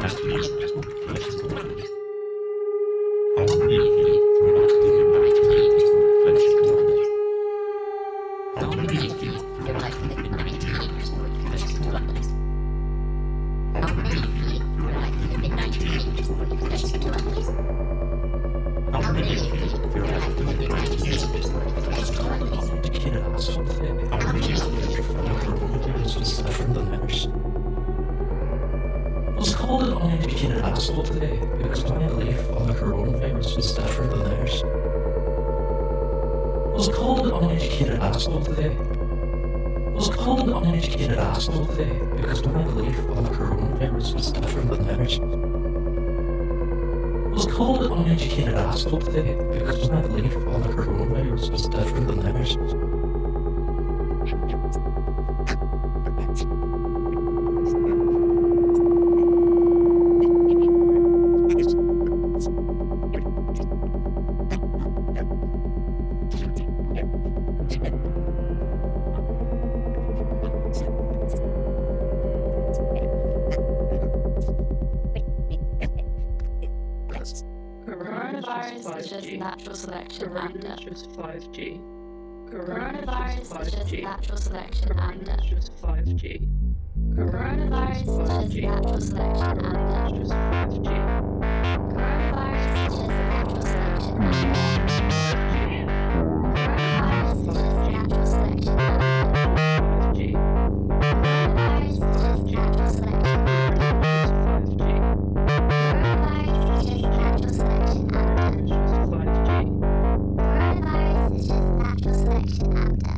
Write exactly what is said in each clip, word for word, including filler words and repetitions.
Coronavirus is just natural selection after. Coronavirus is just five G. Coronavirus is just natural selection after. Coronavirus is just five G. Coronavirus is just natural selection after. Just five G. Coronavirus is just natural selection after. Coronavirus is just natural selection after. five G. Coronavirus is just natural selection after. five G. Coronavirus is just natural selection after. Just five G. Coronavirus is just natural selection after.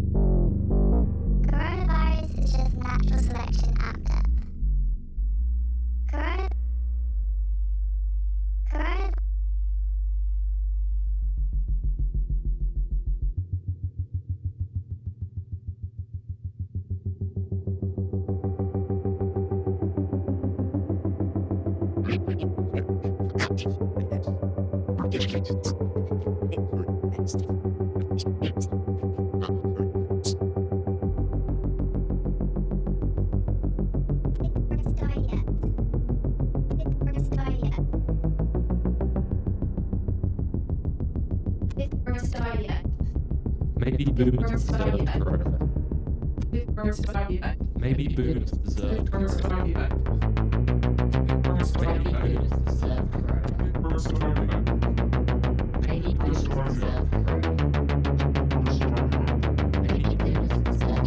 Coronavirus is just natural selection after. Corona. Corona. Maybe boomers deserve coronavirus. Maybe boomers deserve coronavirus. Maybe boomers deserve coronavirus. Maybe boomers deserve coronavirus. Maybe boomers deserve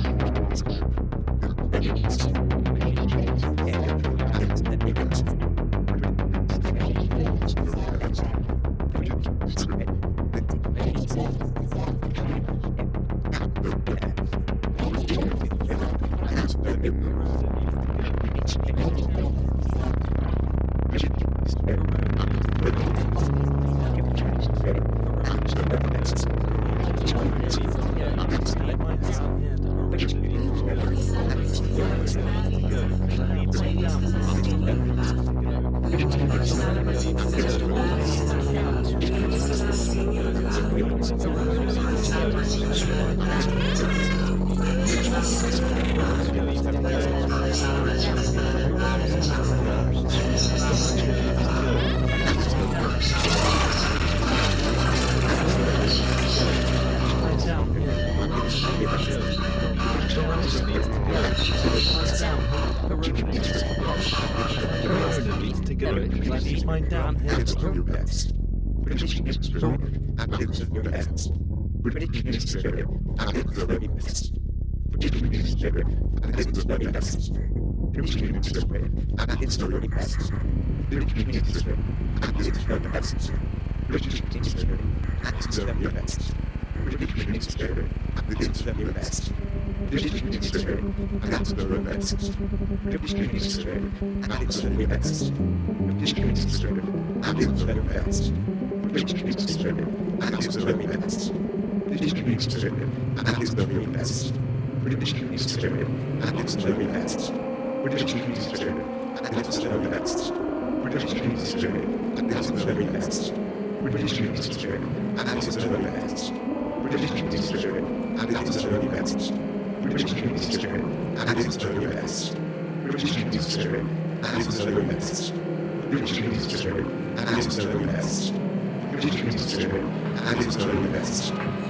at its very best. British history at its very best. British history at its very best.